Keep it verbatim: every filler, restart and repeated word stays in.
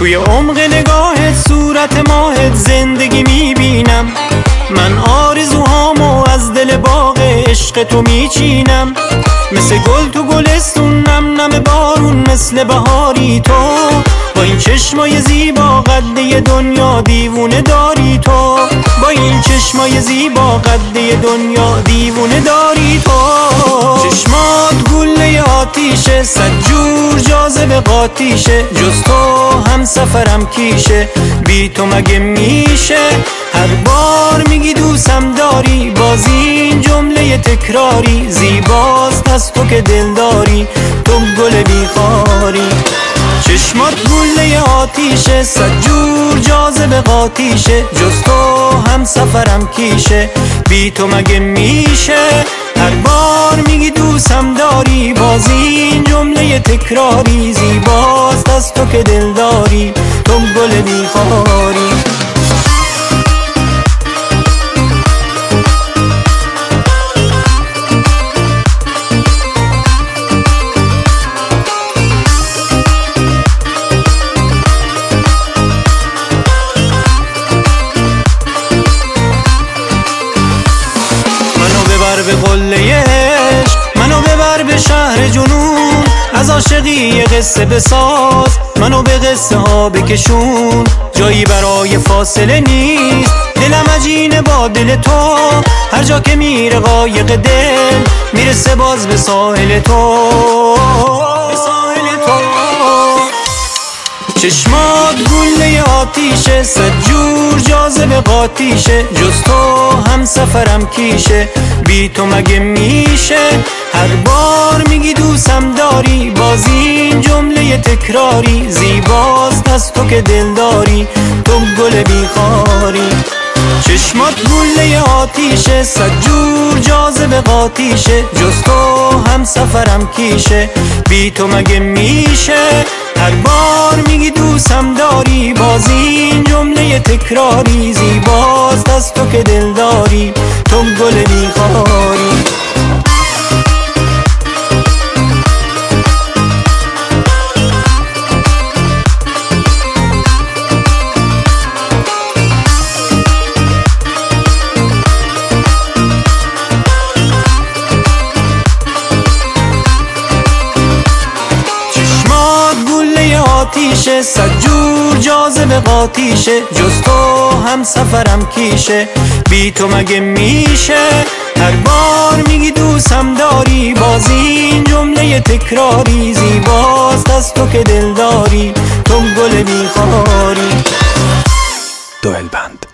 توی عمق نگاهت صورت ماهت زندگی میبینم. من آرزوهامو از دل باغ عشق تو میچینم. مثل گل تو گلستون، نم نم بارون مثل بهاری تو. با این چشمای زیبا قده دنیا دیوونه داری تو. با این چشمای زیبا قده دنیا دیوونه داری تو. چشمات گله آتیشه، صد جور جاذبه قاطیشه. جز تو هم سفرم کیشه، بی تو مگه میشه؟ هر بار میگی دوستم داری، باز این جمله تکراری. زیباست از تو که دل داری، تو گل بیخاری. چشمات گله آتیشه، صد جور جاذبه قاطیشه. جز تو هم سفرم کیشه، بی تو مگه میشه؟ هر بار میگی دوستم داری، باز این جمله تکراری. زیباست از تو که دل داری، تو گل بیخاری. به قله عشق منو ببر به شهر جنون. از عاشقی یه قصه بساز، منو به قصه ها بکشون. جایی برای فاصله نیست، دلم عجینه با دل تو. هر جا که میره قایق دل، میرسه باز به ساحل تو، به ساحل تو. چشمات گله آتیشه، صد جور جاذبه قاطیشه. جز تو هم سفرم کیشه، بی تو مگه میشه؟ هر بار میگی دوستم داری، باز این جمله تکراری. زیباست از تو که دل داری، تو گل بیخاری. چشمات گله آتیشه، صد جور جاذبه قاطیشه. جز تو هم سفرم کیشه، بی تو مگه میشه؟ هر بار میگی دوستم داری، باز این جمله تکراری. زیباست از تو که دل داری، تو گل بیخاری. آتیشه، صد جور جاذبه قاطیشه. جز تو هم سفرم کیشه، بی تو مگه میشه؟ هر بار میگی دوستم داری، باز این جمله تکراری. زیباست از تو که دل داری، تو گل بیخاری. دوئل بند.